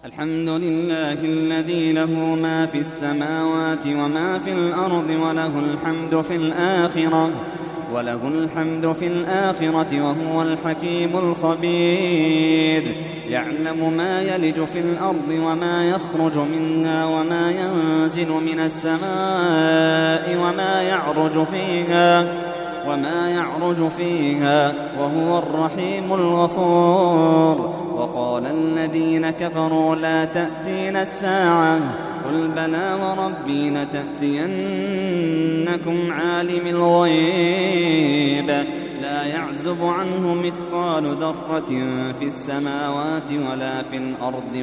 الحمد لله الذي له ما في السماوات وما في الأرض وله الحمد في الآخرة وهو الحكيم الخبير. يعلم ما يلج في الأرض وما يخرج منها وما ينزل من السماء وما يعرج فيها وهو الرحيم الغفور. وقال الذين كفروا لا تأتينا الساعة قل بلى وربي لتأتينكم عالم الغيب لا يعزب عنه مثقال ذرة في السماوات ولا في الأرض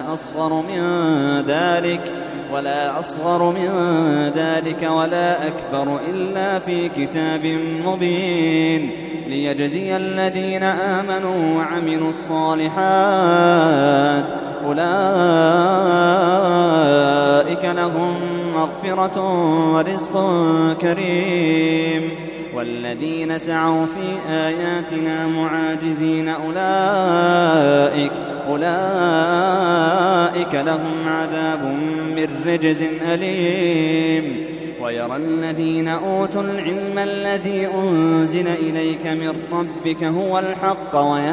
ولا أصغر من ذلك ولا أكبر إلا في كتاب مبين ليجزي الذين آمنوا وعملوا الصالحات أولئك لهم مغفرة ورزق كريم. والذين سعوا في آياتنا معاجزين أولئك لهم عذاب من رجز أليم. ويرى الذين أوتوا العلم الذي أنزل إليك من ربك هو الحق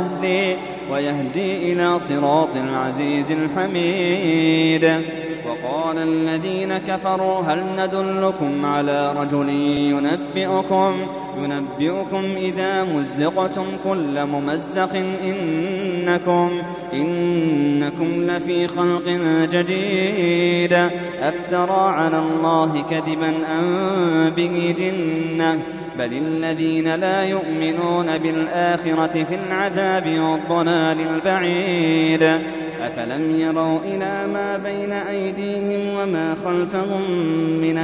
ويهدي إلى صراط العزيز الحميد. وقال الذين كفروا هل ندلكم على رجل ينبئكم إذا مزقتم كل ممزق إنكم لفي خلق جديد أفترى على الله كذبا أم به جنة بل الذين لا يؤمنون بالآخرة في العذاب والضلال البعيد. أفلم يروا إلى ما بين أيديهم وما خلفهم من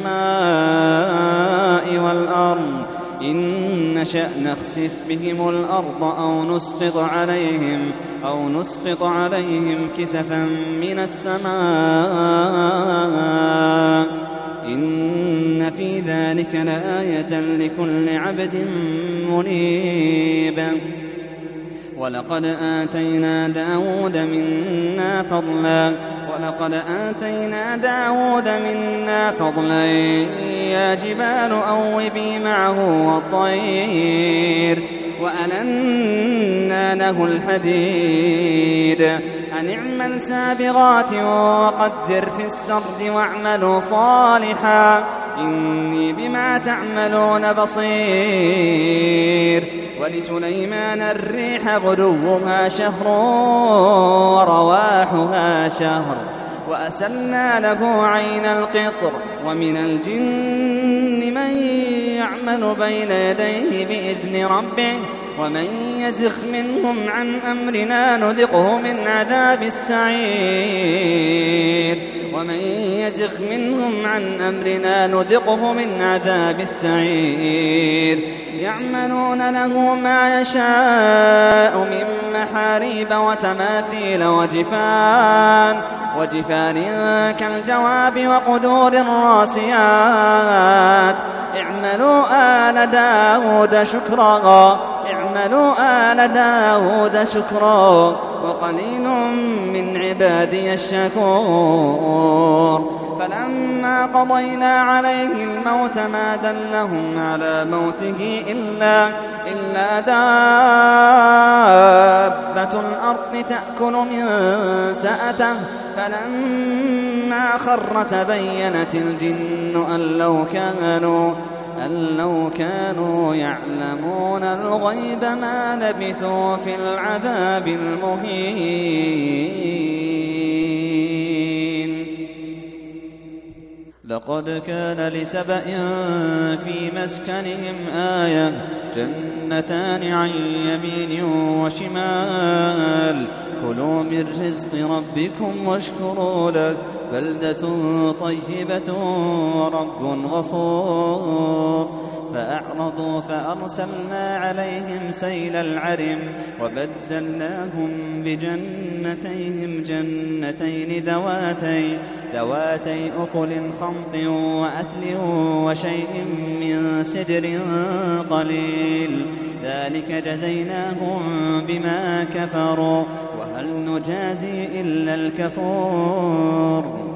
السماء والأرض إن نشأ نخسف بهم الأرض أو نسقط عليهم كسفا من السماء إن في ذلك لآية لكل عبد منيب. ولقد آتينا داود منا فضلا يا جبال أوبي معه والطير وألنا له الحديد أن اعمل سابغات وقدر في السرد واعملوا صالحا إني بما تعملون بصير. ولسليمان الريح غدوها شهر ورواحها شهر وأسلنا له عين القطر ومن الجن من يعمل بين يديه بإذن ربه ومن يزغ منهم عن أمرنا نذقه من عذاب السعير يعملون له ما يشاء من محاريب وتماثيل وجفان كالجواب وقدور الراسيات اعملوا آل داود شكرا وقليل من عبادي الشكور. فلما قضينا عليه الموت ما دلهم على موته إلا دابة الأرض تأكل من سأته فلما خر تبينت الجن أن لو كانوا يعلمون الغيب ما لبثوا في العذاب المهين. لقد كان لسبأ في مسكنهم آية جنتان عن يمين وشمال كلوا من رزق ربكم واشكروا له بلدة طيبة ورب غفور. فأعرضوا فأرسلنا عليهم سيل العرم وبدلناهم جنتيهم جنتين ذواتي أكل خمط وأثل وشيء من سدر قليل ذلك جزيناهم بما كفروا وهل نجازي إلا الكفور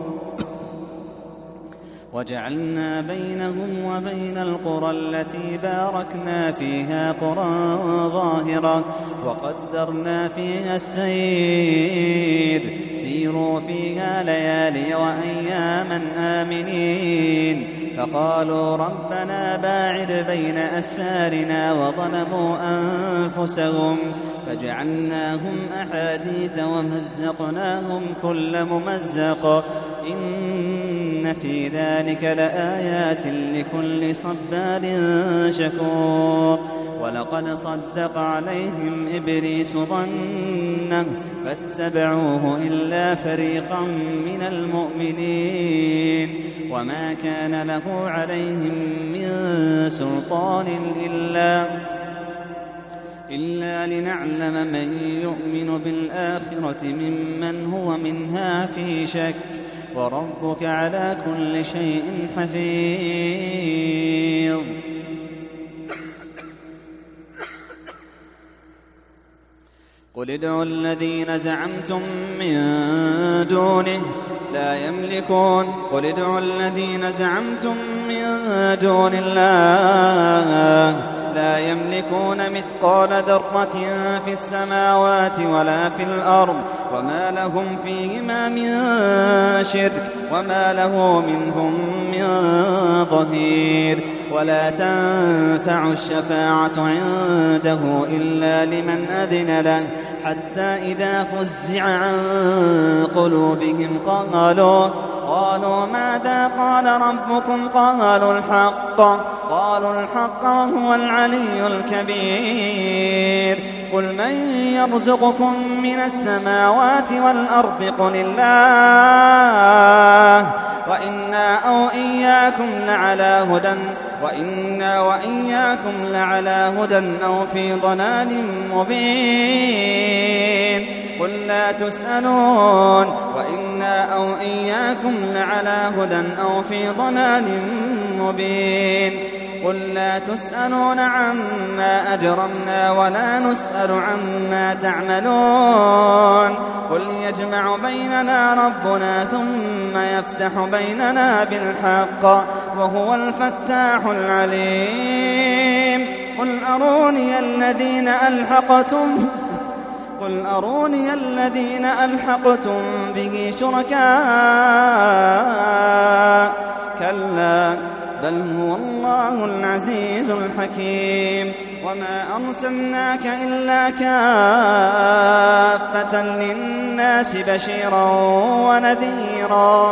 وجعلنا بينهم وبين القرى التي باركنا فيها قرى ظاهرة وقدرنا فيها السير سيروا فيها ليالي وأياما آمنين فقالوا ربنا باعد بين أسفارنا وظلموا أنفسهم فجعلناهم أحاديث ومزقناهم كل ممزق إن في ذلك لآيات لكل صبار شكور ولقد صدق عليهم إبليس ظنه فاتبعوه إلا فريقا من المؤمنين وما كان له عليهم من سلطان إلا لنعلم من يؤمن بالآخرة ممن هو منها في شك وربك على كل شيء حفيظ قل ادعوا الذين زعمتم من دونه قل ادعوا الذين زعمتم من دون الله لا يملكون مثقال ذرة في السماوات ولا في الأرض وما لهم فيهما من شرك وما له منهم من ظهير ولا تنفع الشفاعة عنده إلا لمن أذن له حتى إذا فزع عن قلوبهم قالوا ماذا قال ربكم قالوا الحق وهو العلي الكبير قل من يرزقكم من السماوات والأرض قل الله وإنا وإياكم لعلى هدى أو في ضلال مبين قل لا تسألون وإنا أو إياكم لعلى هدى أو في ضلال مبين قل لا تسألون عما أجرمنا ولا نسأل عما تعملون قل يجمع بيننا ربنا ثم يفتح بيننا بالحق وهو الفتاح العليم قل أروني الذين ألحقتم به شركاء كلا بل هو الله العزيز الحكيم وما أرسلناك إلا كافة للناس بشيرا ونذيرا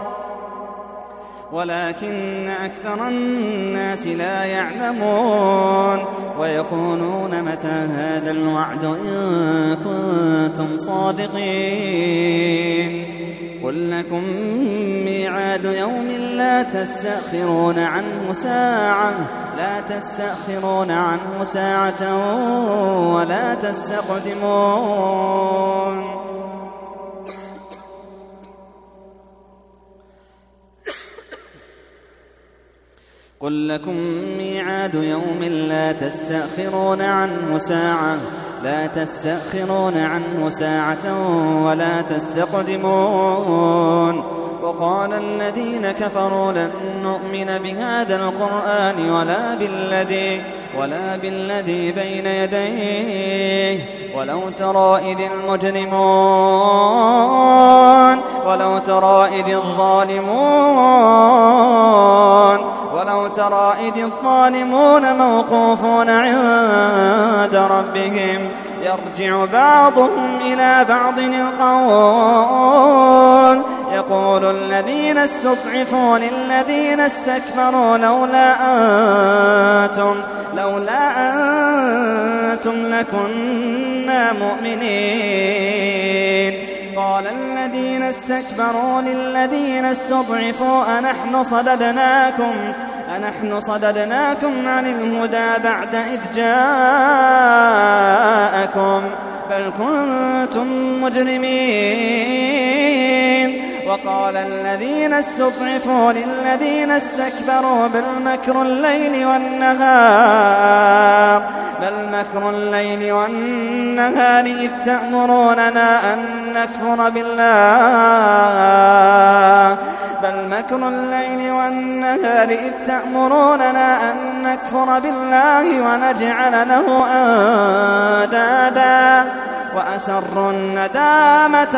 ولكن أكثر الناس لا يعلمون ويقولون متى هذا الوعد إن كنتم صادقين قل لكم ميعاد يوم لا تستأخرون عنه ساعة ولا تستقدمون قل لكم ميعاد يوم لا تستأخرون عنه ساعة ولا تستقدمون وقال الذين كفروا لن نؤمن بهذا القرآن ولا بالذي بين يديه ولو ترى إذ الظالمون موقوفون عند ربهم يرجع بعضهم إلى بعض القول يقول الذين استضعفوا للذين استكبروا لولا أنتم لكنا مؤمنين قال الذين استكبروا للذين استضعفوا أنحن صددناكم عن الهدى بعد إذ جاءكم بل كنتم مجرمين. وقال الذين استضعفوا للذين استكبروا بل مكر الليل والنهار إذ تأمروننا أن نكفر بالله ونجعل له أندادا وأسروا الندامة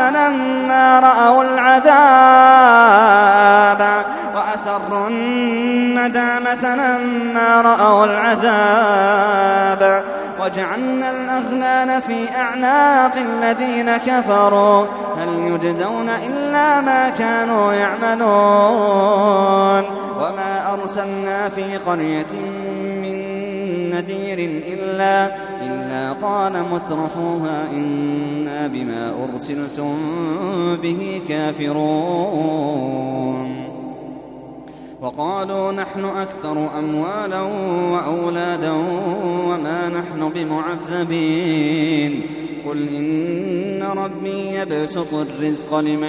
لما رأوا العذاب وجعلنا الأغلال في أعناق الذين كفروا هل يجزون إلا ما كانوا يعملون. وما أرسلنا في قرية من نذير إلا قال مترفوها إنا بما أرسلتم به كافرون. وقالوا نحن أكثر أموالا وأولادا وما نحن بمعذبين. قل إن ربي يبسط الرزق لمن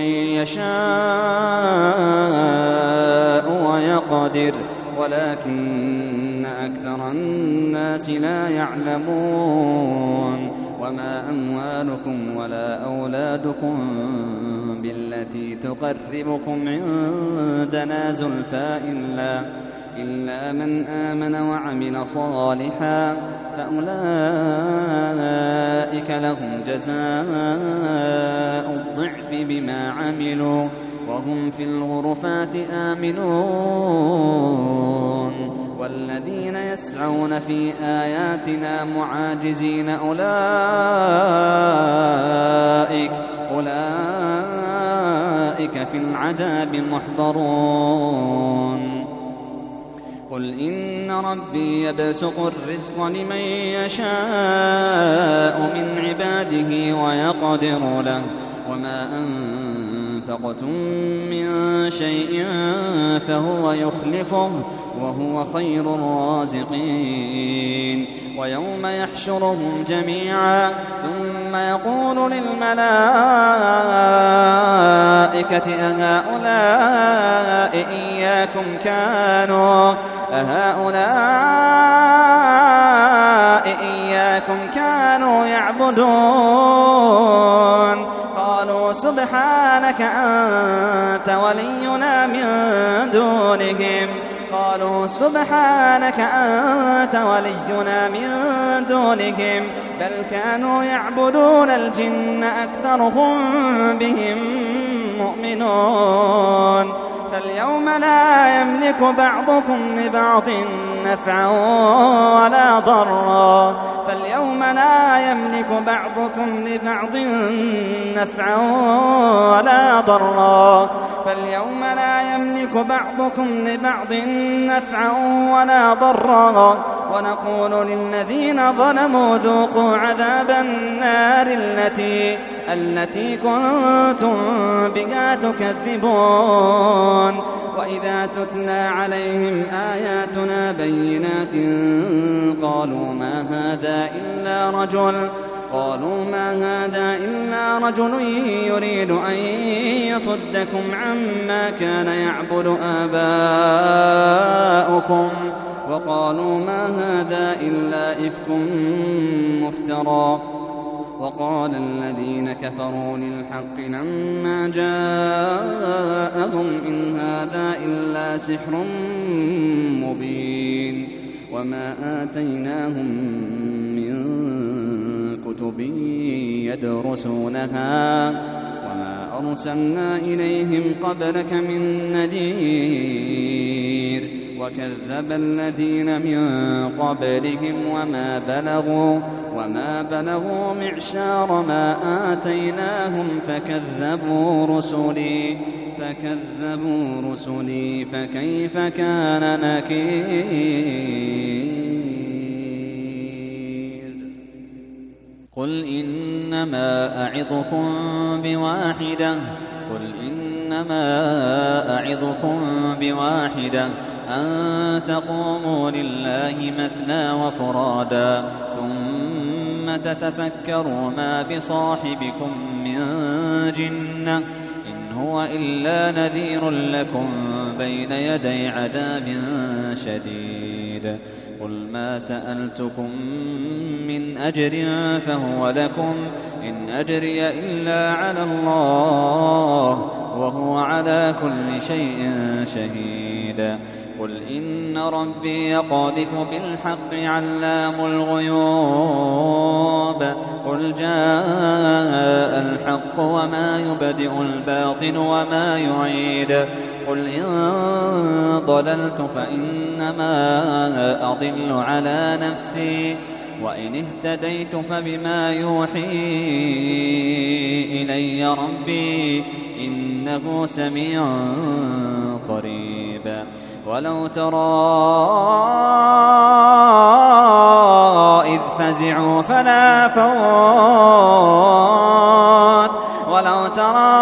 يشاء ويقدر ولكن أكثر الناس لا يعلمون. وما أموالكم ولا أولادكم بالتي تقربكم عندنا زلفى إلا من آمن وعمل صالحا فأولئك لهم جزاء الضعف بما عملوا وهم في الغرفات آمنون. والذين يسعون في آياتنا معاجزين أولئك في العذاب محضرون. قل إن ربي يبسط الرزق لمن يشاء من عباده ويقدر له وما أنفقتم من شيء فهو يخلفه وهو خير الرازقين. ويوم يحشرهم جميعا ثم يقول للملائكة أهؤلاء إياكم كانوا يعبدون. قالوا سبحانك أنت ولينا من دونهم بل كانوا يعبدون الجن أكثرهم بهم مؤمنون. فاليوم لا يملك بعضكم لبعض نفعا ولا ضرا ونقول للذين ظلموا ذوقوا عذاب النار التي كنتم بها تكذبون. وإذا تتلى عليهم آياتنا بينات قالوا ما هذا إلا رجل يريد أن يصدكم عما كان يعبد آباؤكم وقالوا ما هذا إلا إفك مفترى. وقال الذين كفروا للحق لما جاءهم إن هذا إلا سحر مبين. وما آتيناهم من كتب يدرسونها وما أرسلنا إليهم قبلك من نذير. وكذب الذين من قبلهم وما بلغوا معشار ما آتيناهم فكذبوا رسلي فكيف كان نكير. قل إنما أعظكم بواحدة أن تقوموا لله مثنى وفرادا ثم تتفكروا ما بصاحبكم من جنة إن هو إلا نذير لكم بين يدي عذاب شديد قل ما سألتكم من أجر فهو لكم إن أجري إلا على الله وهو على كل شيء شهيد قل إن ربي يقذف بالحق علام الغيوب قل جاء الحق وما يبدئ الباطل وما يعيد قل إن ضللت فإنما أضل على نفسي وإن اهتديت فبما يوحي إلي ربي إنه سميع قريب ولو ترى إذ فزعوا فلا فوت ولو ترى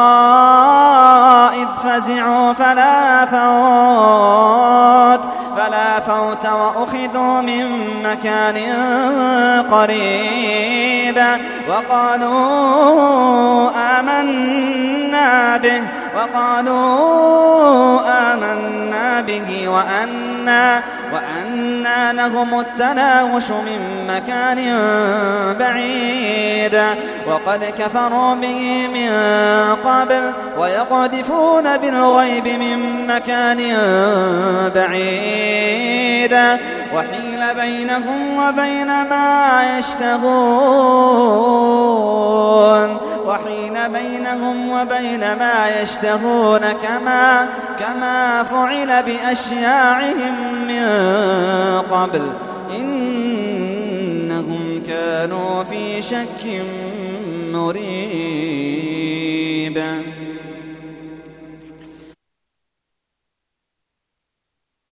إذ فزعوا فلا فوت وأخذوا من مكان قريب وقالوا آمنا به وأنى لهم التناوش من مكان بعيد وقد كفروا به من قبل ويقذفون بالغيب من مكان بعيد وحيل بينهم وبين ما يشتهون كما فعل بأشياعهم من قبل إنهم كانوا في شك مريب